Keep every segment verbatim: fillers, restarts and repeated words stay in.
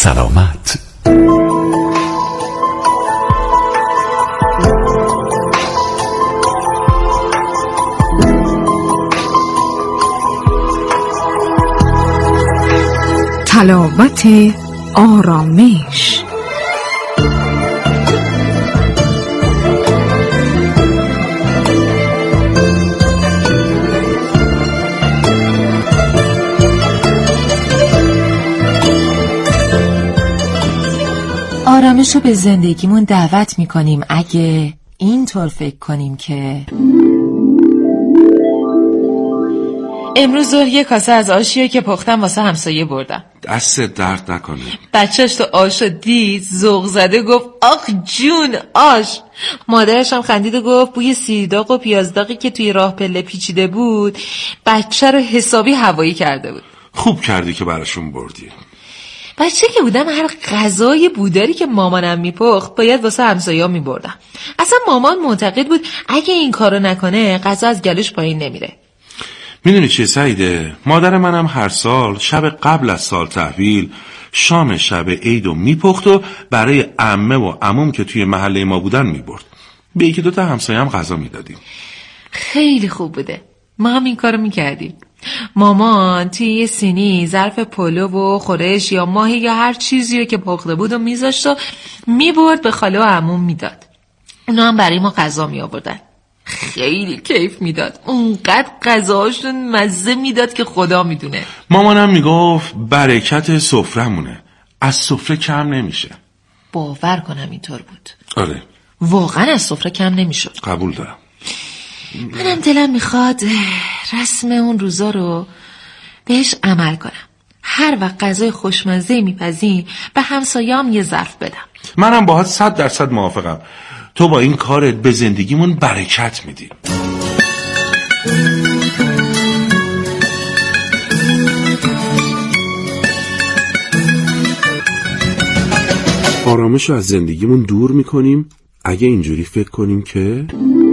سلامت. تلاوت آرامش. آرامش رو به زندگیمون دعوت میکنیم اگه اینطور فکر کنیم که امروز ظهر یه کاسه از آشیه که پختم واسه همسایه بردم. دست درد نکنه. بچهش تو آشو دید ذوق زده گفت آخ جون آش. مادرش هم خندید و گفت بوی سیرداغ و پیازداغی که توی راه پله پیچیده بود بچه رو حسابی هوایی کرده بود. خوب کردی که براشون بردی. بچه که بودم هر غذای بوداری که مامانم میپخت باید واسه همسایه‌ها میبردم. اصلا مامان معتقد بود اگه این کارو نکنه غذا از گلوش پایین نمیره. میدونی چیه سعیده؟ مادر منم هر سال شب قبل از سال تحویل شام شب عیدو میپخت و برای عمه و عموم که توی محله ما بودن میبرد. به یکی دوتا همسایه هم غذا میدادیم. خیلی خوب بوده. ما هم این کارو میکردیم. مامان توی یه سینی ظرف پلو و خورش یا ماهی یا هر چیزی که پخته بود و میذاشت و میبرد به خاله و عموم میداد. اونا هم برای ما غذا میآوردن. خیلی کیف میداد. اونقدر غذاهاشون مزه میداد که خدا میدونه. مامانم میگفت برکت سفرمونه، از سفره کم نمیشه. باور کنم اینطور بود. آره واقعا از سفره کم نمیشد. قبول دارم. منم دلم میخواد رسم اون روزا رو بهش عمل کنم. هر وقت غذای خوشمزه میپزیم به همسایه‌ام یه ظرف بدم. منم باهات صد درصد موافقم. تو با این کارت به زندگیمون برکت میدی. آرامش رو از زندگیمون دور میکنیم اگه اینجوری فکر کنیم که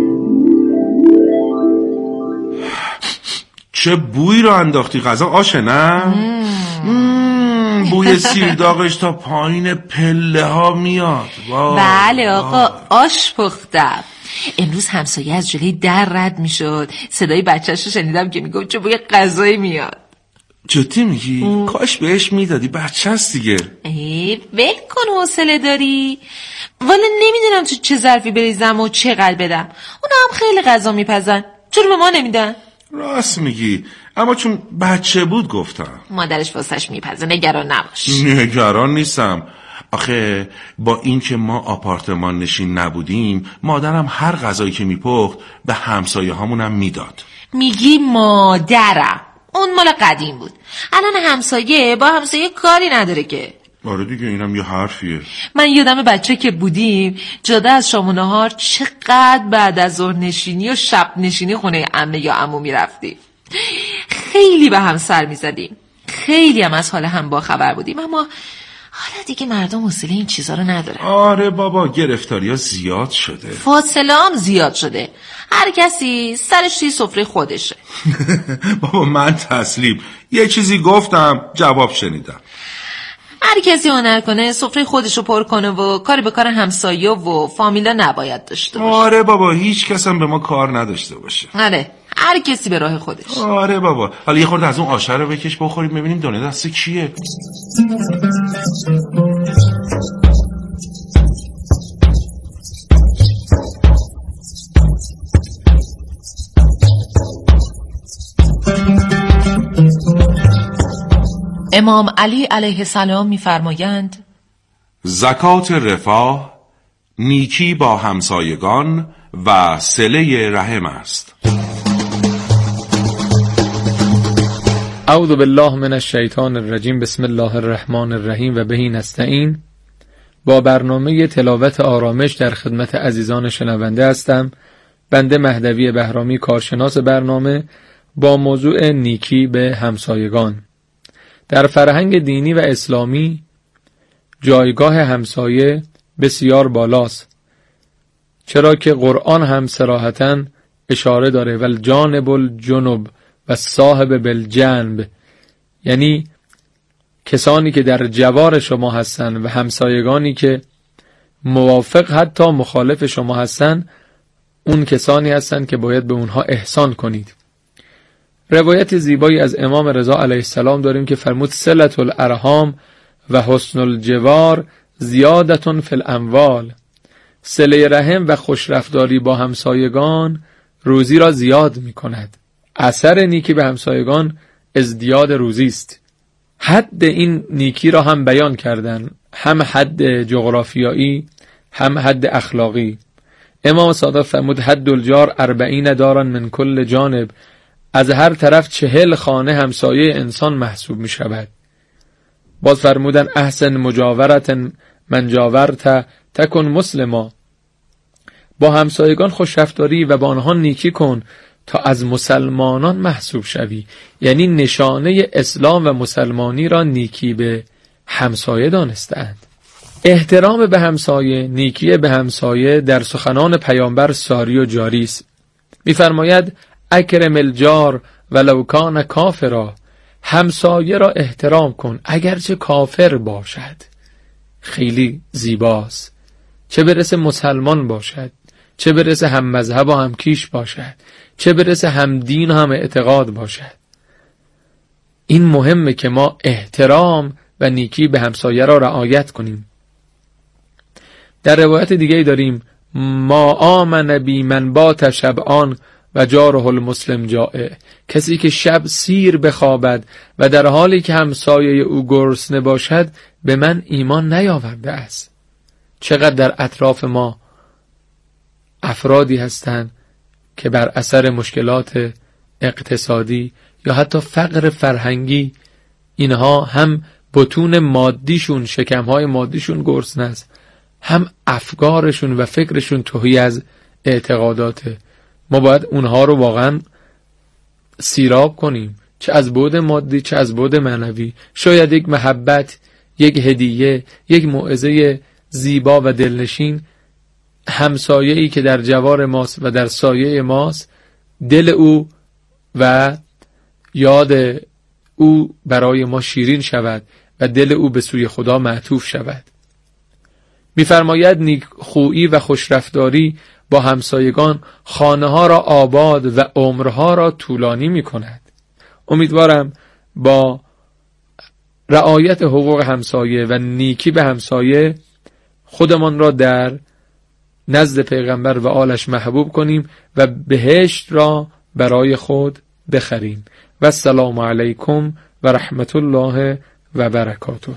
چه بویی رو انداختی؟ غذا آشه نه؟ مم. بوی سیرداغش تا پایین پله ها میاد. بله آقا آش پختم. امروز همسایه از جلوی در رد میشد، صدای بچه‌ش رو شنیدم که میگفت چه بوی غذایی میاد. جدی میگی؟ ام. کاش بهش میدادی، بچه هست دیگه. ای ول کن حوصله داری. والا نمیدونم تو چه ظرفی بریزم و چقدر بدم. اونا هم خیلی غذا میپزن، چرا به ما نمیدن؟ راست میگی، اما چون بچه بود گفتم. مادرش واسش میپزه، نگران نباش. نگران نیستم. آخه با این که ما آپارتمان نشین نبودیم مادرم هر غذایی که میپخت به همسایه هامونم میداد. میگی مادرم؟ اون مال قدیم بود. الان همسایه با همسایه کاری نداره که. آره دیگه، اینم یه حرفیه. من یادم بچه که بودیم جدا از شام و نهار چقدر بعد از ظهر نشینی و شب نشینی خونه عمه یا عمو میرفتیم. خیلی به هم سر میزدیم، خیلی هم از حال هم با خبر بودیم. اما حالا دیگه مردم حوصله این چیزا رو نداره. آره بابا، گرفتاری‌ها زیاد شده، فاصله هم زیاد شده، هر کسی سرش توی سفره خودشه. بابا من تسلیم، یه چیزی گفتم جواب شنیدم. هر کسی هنر کنه سفره خودشو پر کنه و کاری به کار همسایه و فامیلا نباید داشته باشه. آره بابا، هیچ کس هم به ما کار نداشته باشه. آره، هر کسی به راه خودش. آره بابا، حالا یه خورده از اون آشه رو بکش بخوریم ببینیم دونه دست کیه. امام علی علیه السلام می‌فرمایند زکات رفاه نیکی با همسایگان و صله رحم است. اعوذ بالله من الشیطان الرجیم. بسم الله الرحمن الرحیم و بهی نستعین. با برنامه تلاوت آرامش در خدمت عزیزان شنونده هستم. بنده مهدوی بهرامی، کارشناس برنامه، با موضوع نیکی به همسایگان. در فرهنگ دینی و اسلامی جایگاه همسایه بسیار بالاست، چرا که قرآن هم صراحتاً اشاره داره ول جانب الجنب و صاحب بالجنب، یعنی کسانی که در جوار شما هستند و همسایگانی که موافق حتی مخالف شما هستند، اون کسانی هستند که باید به اونها احسان کنید. روایت زیبایی از امام رضا علیه السلام داریم که فرمود صلة الارحام و حسن الجوار زیادتون فی الاموال. صله رحم و خوشرفتاری با همسایگان روزی را زیاد می کند. اثر نیکی به همسایگان ازدیاد روزی است. حد این نیکی را هم بیان کردن، هم حد جغرافیایی هم حد اخلاقی. امام صادق فرمود حد الجار اربعین دارن من کل جانب، از هر طرف چهل خانه همسایه انسان محسوب می شود. باز فرمودن احسن مجاورت من جاورت تکن مسلما، با همسایگان خوشرفتاری و با آنها نیکی کن تا از مسلمانان محسوب شوی. یعنی نشانه اسلام و مسلمانی را نیکی به همسایه دانستند. احترام به همسایه، نیکی به همسایه در سخنان پیامبر ساری و جاری است. می‌فرماید اکرم الجار ولو کان کافرا، همسایه را احترام کن اگرچه کافر باشد. خیلی زیباست، چه برسه مسلمان باشد، چه برسه هم مذهب و هم کیش باشد، چه برسه هم دین و هم اعتقاد باشد. این مهمه که ما احترام و نیکی به همسایه را رعایت کنیم. در روایت دیگه داریم ما آمن بی من بات شبعان و جاره المسلم جائع، کسی که شب سیر بخوابد و در حالی که همسایه او گرسنه باشد به من ایمان نیاورده است. چقدر در اطراف ما افرادی هستند که بر اثر مشکلات اقتصادی یا حتی فقر فرهنگی اینها هم بطون مادیشون، شکمهای مادیشون گرسنه است، هم افکارشون و فکرشون تهی از اعتقاداته. ما باید اونها رو واقعا سیراب کنیم، چه از بعد مادی چه از بعد معنوی. شاید یک محبت، یک هدیه، یک موعظه زیبا و دلنشین، همسایه‌ای که در جوار ماست و در سایه ماست، دل او و یاد او برای ما شیرین شود و دل او به سوی خدا معطوف شود. می‌فرماید نیکخویی و خوشرفتاری با همسایگان خانه ها را آباد و عمرها را طولانی می کند. امیدوارم با رعایت حقوق همسایه و نیکی به همسایه خودمان را در نزد پیغمبر و آلش محبوب کنیم و بهشت را برای خود بخریم. و السلام علیکم و رحمت الله و برکاته.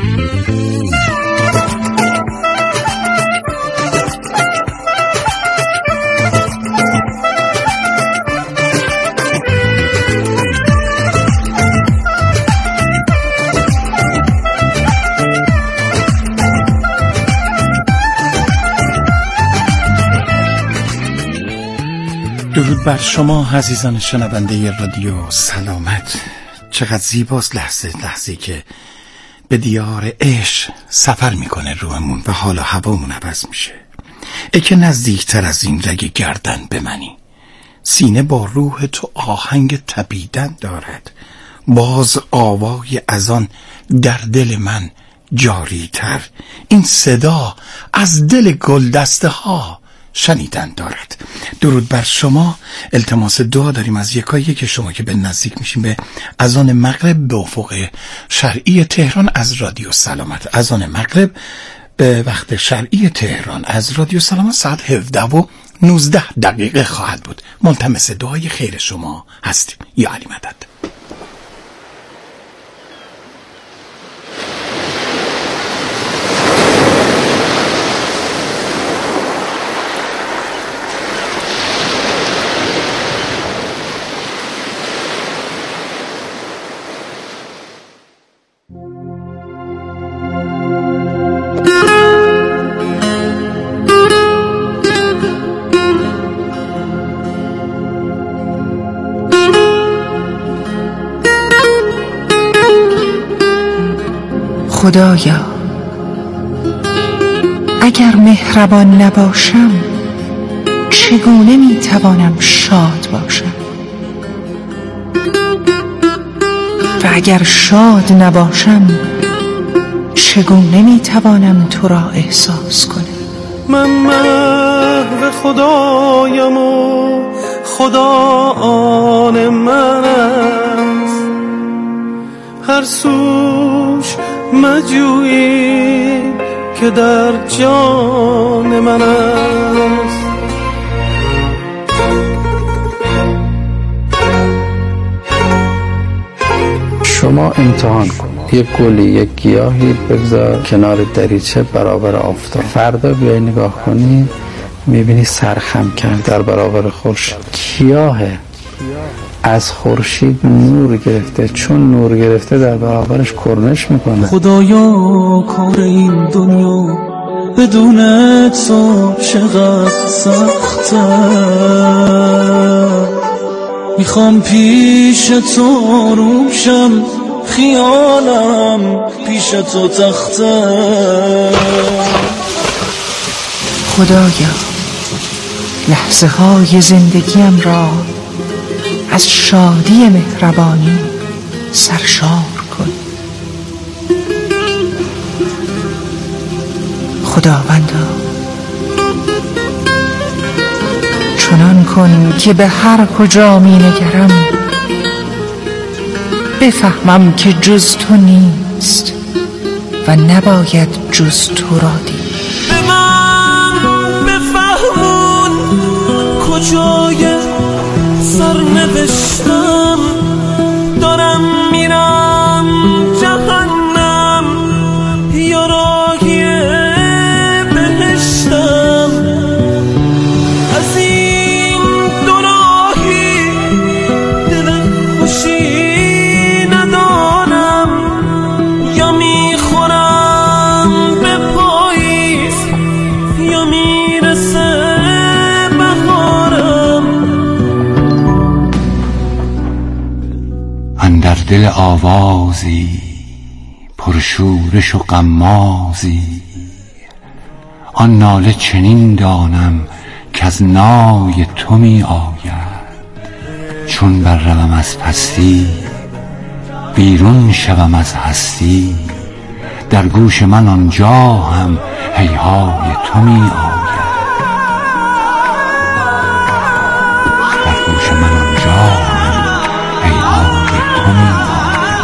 درود بر شما عزیزان شنونده رادیو سلامت. چقدر زیباست لحظه لحظه که به دیار عشق سفر میکنه روحمون و حال و هوامون عوض میشه. ای که نزدیکتر از این رگ گردن به منی، سینه با روح تو آهنگ تپیدن دارد، باز آوای اذان در دل من جاری تر، این صدا از دل گلدسته ها شنیدن دارد. درود بر شما. التماس دعا داریم از یکایی که شما که به نزدیک میشیم به اذان مغرب به افق شرعی تهران از رادیو سلامت. اذان مغرب به وقت شرعی تهران از رادیو سلامت ساعت هفده و نوزده دقیقه خواهد بود. ملتمس دعای خیر شما هستیم. یا علی مدد. خدایا اگر مهربان نباشم چگونه میتوانم شاد باشم؟ اگر شاد نباشم چگونه میتوانم تو را احساس کنم؟ من محو خدایم و خدا آن من است، هر سوش مجویی که در جان من است. شما امتحان کن، یک گلی یک گیاهی بگذار کنار دریچه برابر آفتاب، فردا بیای نگاه کنی میبینی سرخم کرد در برابر خورشید. گیاهه از خورشید نور گرفته، چون نور گرفته در برابرش کرنش میکنه. خدایا کار این دنیا بدون تو چقدر سخته، میخوام پیش تو روشم، خیالم پیش تو تخته. خدایا لحظه های زندگیم را از شادی مهربانی سرشار کن. خداوندا چنان کن که به هر کجا می نگرم بفهمم که جز تو نیست و نباید جز تو را دید. به من بفهمون کجای سرنوشتم، دارم میرم جهنم یا راهی بهشتم. از این دو راهی دل خوشی ندارم، یا میخورم به پاییز یا میرسه بهارم. اندر دل آوازی پرشورش و غمازی، آن ناله چنین دانم که از نای تو می آید. چون برروم از پستی بیرون شوم از هستی، در گوش من آنجا هم هیهای تو می آید. در گوش من آنجا هم هیهای تو می آید.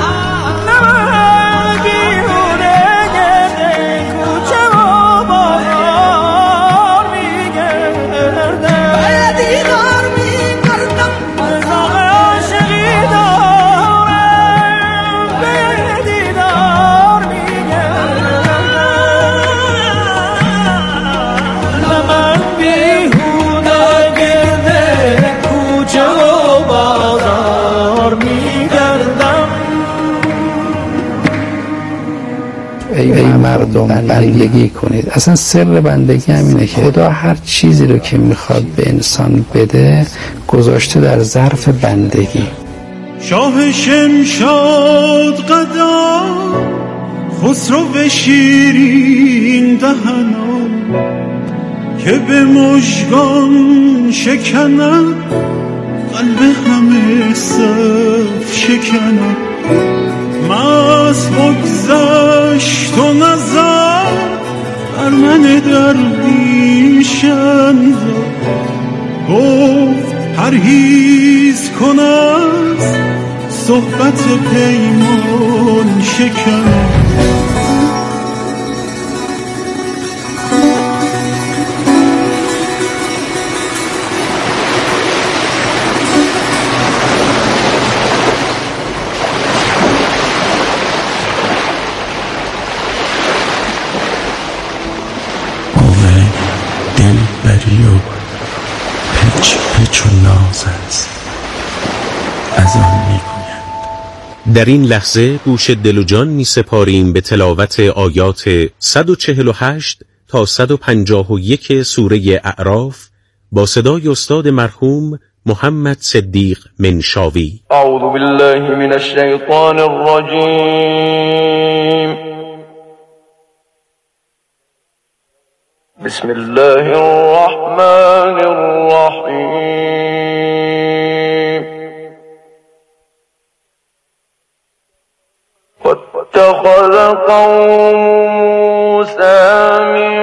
ای مردم بندگی کنید. اصلا سر بندگی همینه که خدا هر چیزی رو که میخواد به انسان بده گذاشته در ظرف بندگی. شاه شمشاد قدا خسرو شیرین دهنان، که به مژگان شکند قلب همه صف شکند. مست بگذشت و نظر بر من درویش اندر، گفت پرهیز کن از صحبت پیمان شکن. دلبری و پچ پچ و ناز است از آن میگویند. در این لحظه گوش دل و جان می سپاریم به تلاوت آیات صد و چهل و هشت تا صد و پنجاه و یک سوره اعراف با صدای استاد مرحوم محمد صدیق منشاوی. اعوذ بالله من الشیطان الرجیم. بسم الله الرحمن الرحیم. اتخذ قوم موسى من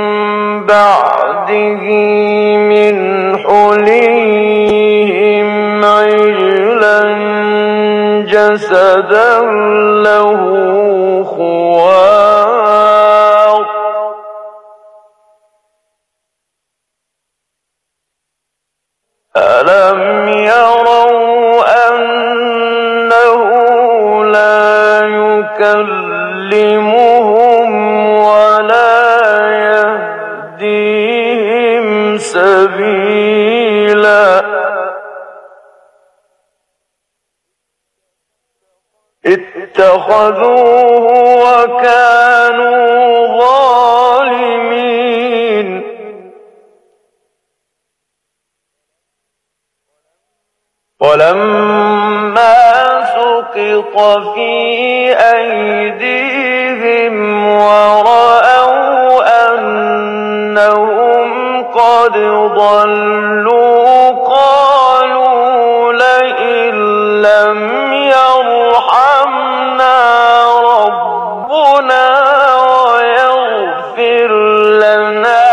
بعده من حليهم عجلا جسدا له خوار ألم يروا أنه لا يكلمهم ولا يهديهم سبيلا اتخذوه وكانوا ظالمين ولما سقط في أيديهم ورأوا أنهم قد ضلوا قالوا لئن لم يرحمنا ربنا ويغفر لنا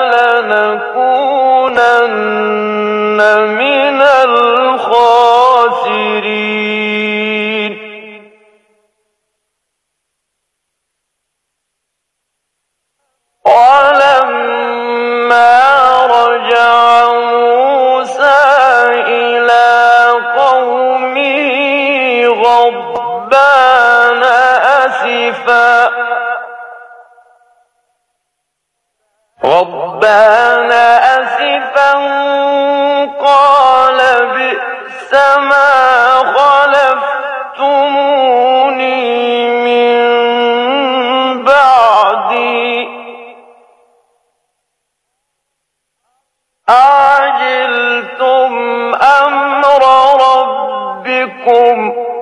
لنكونن من الخاسرين ولما رجع موسى إلى قومه غضبان أسفا غضبان أسفا قال بئس ما خلفتموني من بعدي أعجلتم أمر ربكم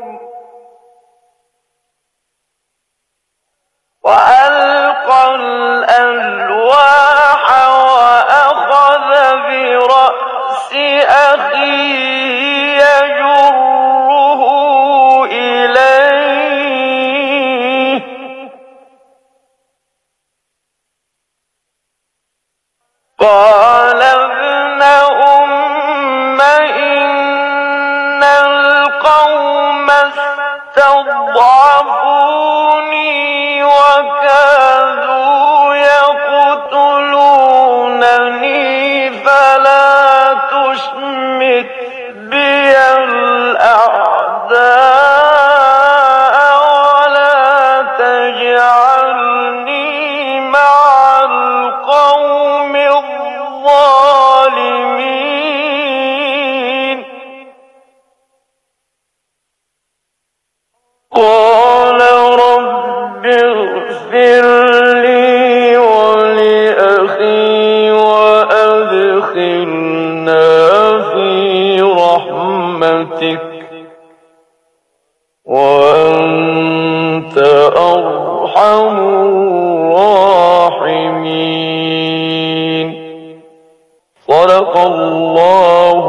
وألقى الألواح وأخذ برأس أخيه يجره إليه قال ابن أم إن القوم استضعفوني وكادوا يقتلونني فلا تشمت بي الأعداء ولا تجعلني مع القوم الظالمين قال رب اغفر لي ولأخي وأدخلنا في رحمتك وأنت أرحم الراحمين صدق الله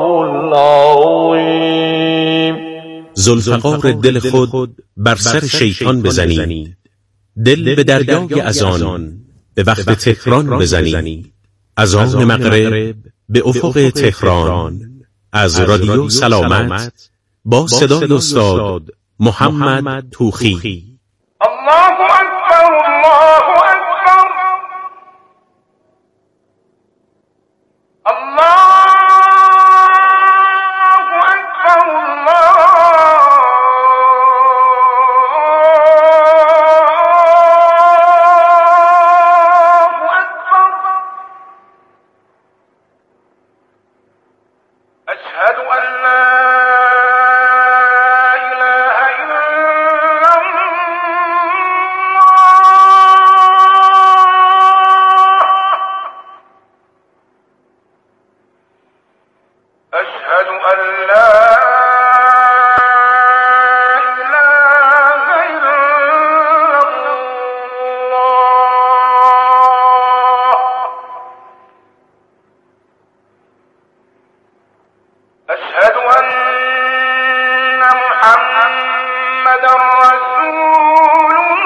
العظيم. ذوالفقار دل خود بر سر شیطان بزنید، دل به دریای اذان به وقت تهران بزنید. اذان مغرب به افق تهران از رادیو سلامت با صدای استاد محمد توخی. الله اکبر الله اکبر الله محمد رسول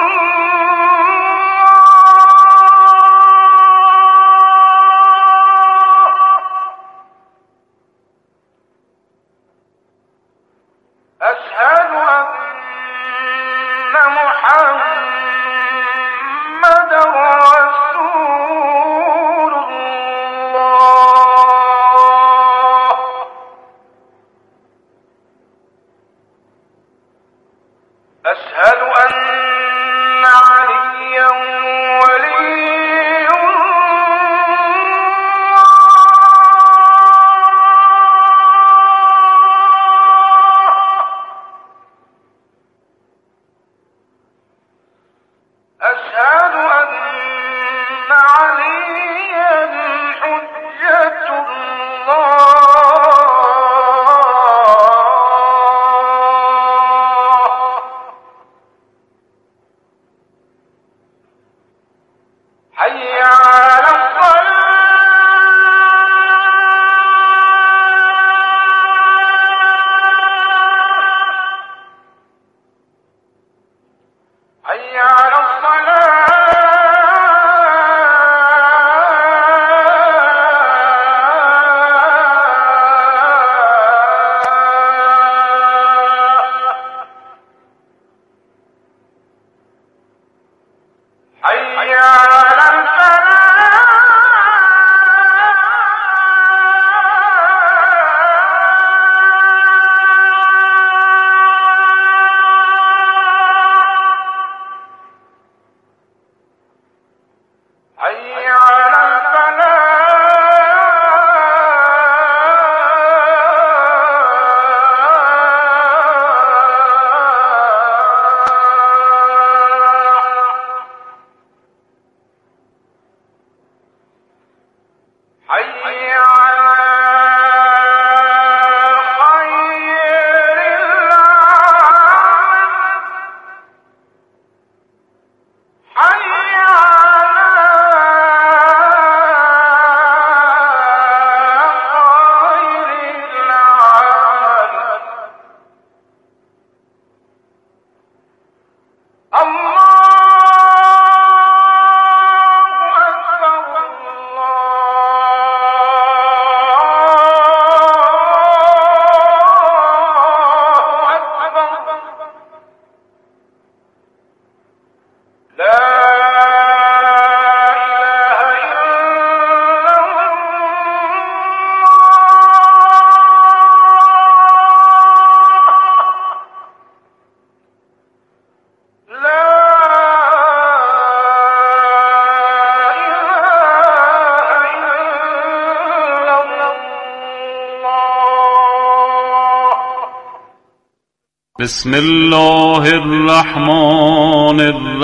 بسم الله الرحمن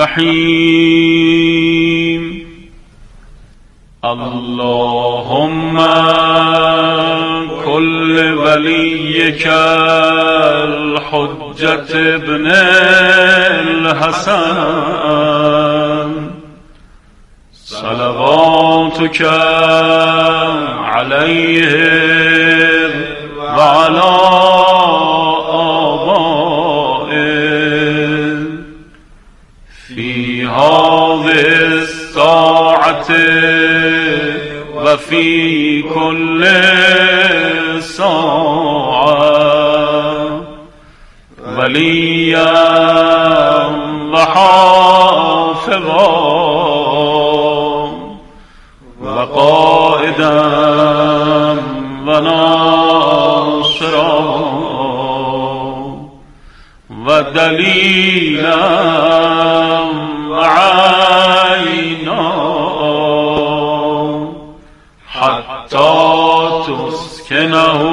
الرحیم. اللهم كل وليك الحجة ابن الحسن صلواتك عليه وعلى آبائه في هذه الساعة وفي كل ساعة وليا وحافظا وقائدا وناصرا ودليلا وعينا حتى تسكنه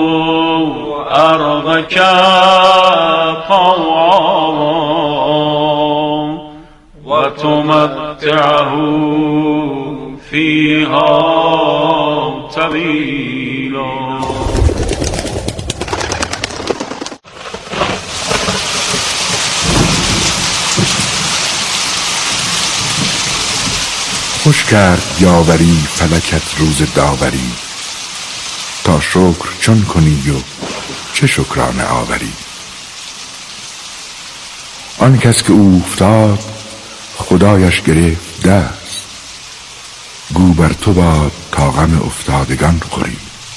أرضك طوعا وتمتعه فيها طويلا. خوش کرد یاوری فلکت روز داوری، تا شکر چون کنی و چه شکرانه آوری. آن کس که اوفتاد خدایش گرفت دست، گو بر تو باد تا غم افتادگان خوری.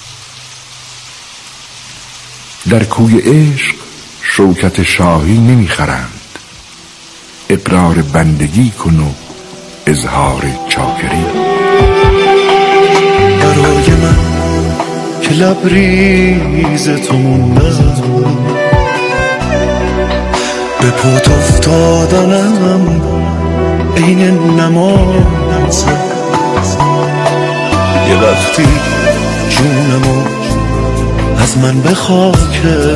در کوی عشق شوکت شاهی نمیخرند، اقرار بندگی کن و اظهار چاکری. برای من که لبریز تو موندم، به پات افتادنم عین نماز. یه وقتی جونمو از من بخواکه،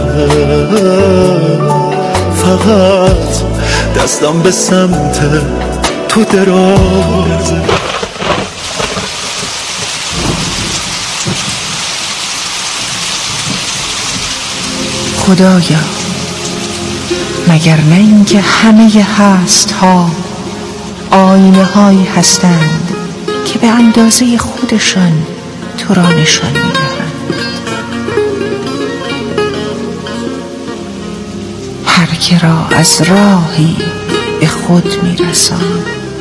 فقط دستم به سمت تو درازه. خدایا مگر نه اینکه همه هست ها آینه هایی هستند که به اندازه خودشان تو را نشان میدهند. هر که را از راهی به خود میرسان،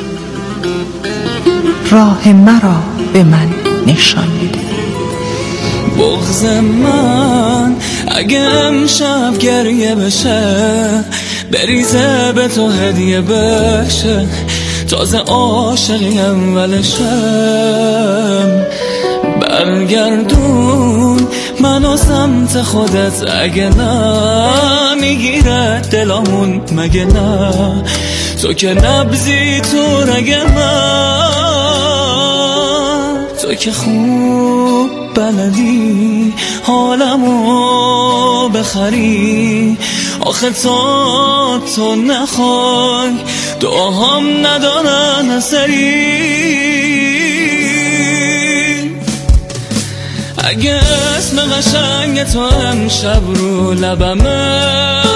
راه مرا به من نشان بده. بغض من اگه امشب گریه بشه، بریزه به تو هدیه بشه، تازه عاشقی اولشم. برگردون منو سمت خودت، اگه نه میگیره دلامون مگه نه، تو که نبزی تو رگ من، تو که خوب بلدی حالمو بخری. آخه تا تو نخوای دعاهام ندارن اثری. اگه اسم قشنگ تو امشب رو لبمه،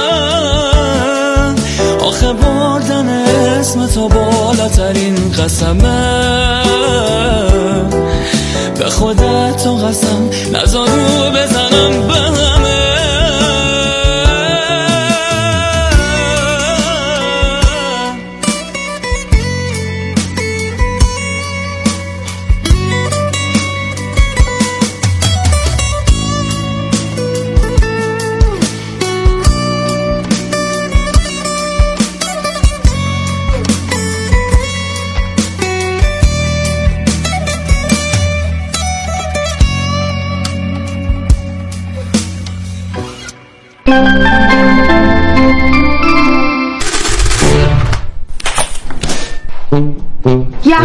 آخه بردن اسم تو بالاترین قسمه. به خودت تو قسم نذارو بزنم به همه.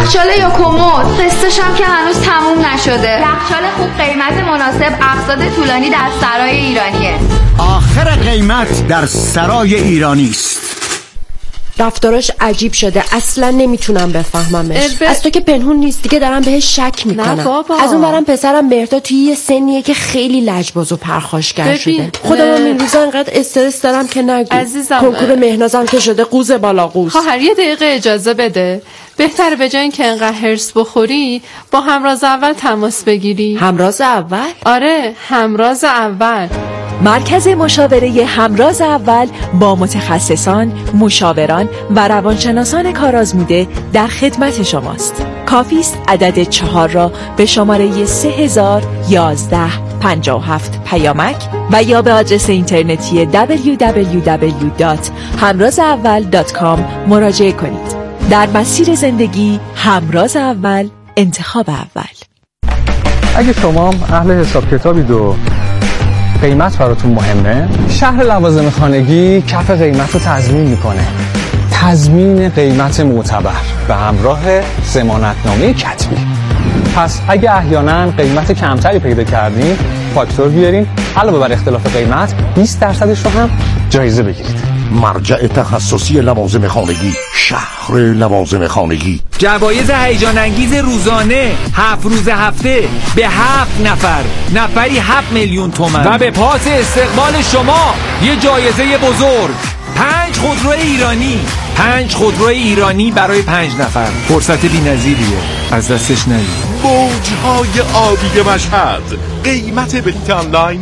یخچال یا کمد، قسطش هم که هنوز تموم نشده. یخچال خوب قیمت مناسب، اقساط طولانی در سرای ایرانیه. آخر قیمت در سرای ایرانی است. رفتاراش عجیب شده، اصلا نمیتونم بفهممش. البه... از تو که پنهون نیست دیگه دارم بهش شک میکنم. نه بابا. از اون برم پسرم مهرداد توی یه سنیه که خیلی لجباز و پرخاشگر شده. خودم این روزا انقدر استرس دارم که نگو. عزیزم کنکور مهنازم که شده قوز بالا قوز. خواهر یه دقیقه اجازه بده. بهتره به جای اینکه انقدر هرس بخوری با همراز اول تماس بگیری. همراز اول؟ آره، همراز اول. مرکز مشاوره همراز اول با متخصصان، مشاوران و روانشناسان کارآزموده در خدمت شماست. کافی است عدد چهار را به شماره سه هزار و یازده پنجاه و هفت پیامک و یا به آدرس اینترنتی دبلیو دبلیو دبلیو دات همراز اول دات کام مراجعه کنید. در مسیر زندگی همراز اول، انتخاب اول. اگه شما اهل حساب کتابید و قیمت براتون مهمه، شهر لوازم خانگی کف قیمت رو تضمین میکنه. تضمین قیمت معتبر به همراه ضمانتنامه کتبی. پس اگه احیانا قیمت کمتری پیدا کردین، فاکتور بیارین، علاوه بر اختلاف قیمت بیست درصدش رو هم جایزه بگیرید. مرجع تخصصی لوازم خانگی، شهر لوازم خانگی. جوایز هیجان انگیز روزانه، هفت روز هفته به هفت نفر، نفری هفت میلیون تومان و به پاس استقبال شما یه جایزه بزرگ، پنج خودرو ایرانی. پنج خودرو ایرانی برای پنج نفر، فرصت بی‌نظیریه، از دستش ندید. موجهای آبی مشهد، قیمت بلیط آنلاین